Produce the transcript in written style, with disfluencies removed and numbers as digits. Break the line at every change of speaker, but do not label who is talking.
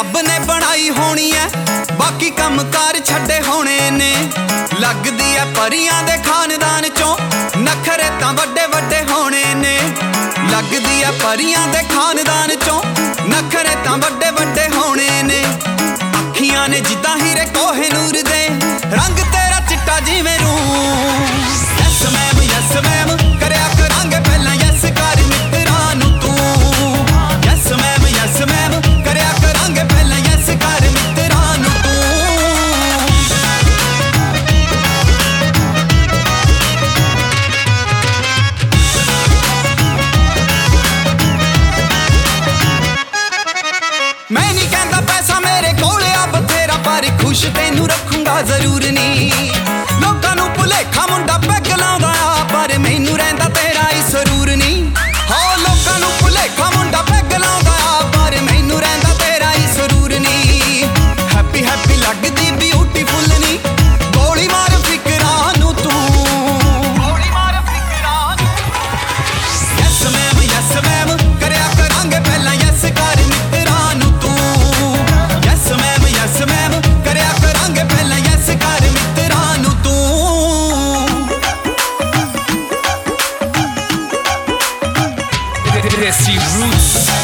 ਰੱਬ ਨੇ ਬਣਾਈ ਹੋਣੀ ਐ, ਬਾਕੀ ਕੰਮ ਕਾਰ ਛੱਡੇ ਹੋਣੇ ਨੇ। ਲੱਗਦੀ ਐ ਪਰੀਆਂ ਦੇ ਖਾਨਦਾਨ ਚੋਂ, ਨਖਰੇ ਤਾਂ ਵੱਡੇ ਵੱਡੇ ਹੋਣੇ ਨੇ। ਲੱਗਦੀ ਐ ਪਰੀਆਂ ਦੇ ਖਾਨਦਾਨ ਚੋਂ, ਨਖਰੇ ਤਾਂ ਵੱਡੇ ਵੱਡੇ ਹੋਣੇ ਨੇ। ਅੱਖੀਆਂ ਨੇ ਜਿੱਦਾਂ ਹੀਰੇ ਕੋਹਿਨੂਰ ਦੇ, ਰੰਗ ਤੇਰਾ ਚਿੱਟਾ ਜਿਵੇਂ ਰੂੰ। ਯੈਸ ਮੈਮ ਯੈਸ ਮੈਮ ਕਰਿਆ ਕਰਾਂਗੇ ਪਹਿਲਾਂ ਯੈਸ ਕਰ ਮਿੱਤਰਾਂ ਨੂੰ ਤੂੰ। ਯੈਸ ਮੈਮ ਕਰਿਆ ਕਰਾਂਗੇ ਪਹਿਲਾਂ ਯੈਸ ਕਰ ਮਿੱਤਰਾਂ ਨੂੰ ਤੂੰ। ਮੈਂ ਨਹੀਂ ਕਹਿੰਦਾ ਪੈਸਾ ਮੇਰੇ ਕੋਲ ਆ ਬਥੇਰਾ, ਪਰ ਖੁਸ਼ ਤੈਨੂੰ ਰੱਖੂੰਗਾ ਜ਼ਰੂਰ ਨੀ। ਲੋਕਾਂ ਨੂੰ ਭੁਲੇਖਾ ਮੁੰਡਾ ਪੈਗ ਲਾਉਂਦਾ ਆ, ਪਰ ਮੈਨੂੰ ਰਹਿੰਦਾ ਤੇਰਾ ਹੀ ਸਰੂਰ ਨੀ। ਹਾਂ ਲੋਕਾਂ ਨੂੰ ਭੁਲੇਖਾ ਮੁੰਡਾ ਪੈਗ ਲਾਉਂਦਾ ਆ, ਪਰ ਮੈਨੂੰ ਰਹਿੰਦਾ ਤੇਰਾ ਹੀ ਸਰੂਰ ਨੀ। ਹੈਪੀ ਹੈਪੀ ਲੱਗਦੀ ਬਿਊਟੀਫੁੱਲ ਨੀ, ਗੋਲੀ ਮਾਰ ਫਿਕਰਾਂ ਨੂੰ ਤੂੰ। ਗੋਲੀ ਮਾਰ ਫਿਕਰਾਂ ਨੂੰ। ਯੈਸ ਮੈਮ ਕਰਿਆ ਕਰਾਂਗੇ ਪਹਿਲਾਂ ਯੈਸ ਕਰ ਮਿੱਤਰਾਂ ਨੂੰ ਤੂੰ। ਯੈਸ ਮੈਮ ਕਰਿਆ ਕਰਾਂਗੇ ਪਹਿਲਾਂ ਯੈਸ ਕਰ ਮਿੱਤਰਾਂ ਨੂੰ ਤੂੰ।
Desi Roots